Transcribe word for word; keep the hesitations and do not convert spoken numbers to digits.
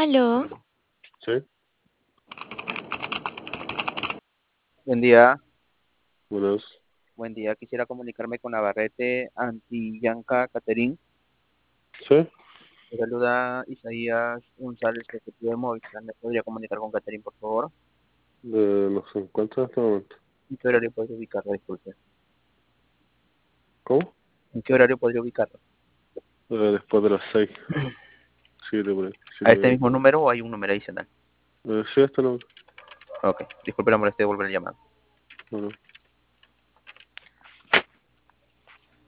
Aló, Sí, Buen día, buenas. buen día. Quisiera comunicarme con Navarrete Antillanca Caterín. Sí, Me saluda Isaías González, ejecutivo de Movistar. ¿Me podría comunicar con Caterín, por favor? eh, no se encuentra en este momento. ¿En qué horario podría ubicarlo? Disculpe. ¿Cómo? ¿En qué horario podría ubicarlo? Eh, después de las seis, siete por ahí, ¿A siete y este mismo veinte. número o hay un número adicional? Eh, sí, este número. Ok, disculpe la molestia de volver a llamar. Bueno.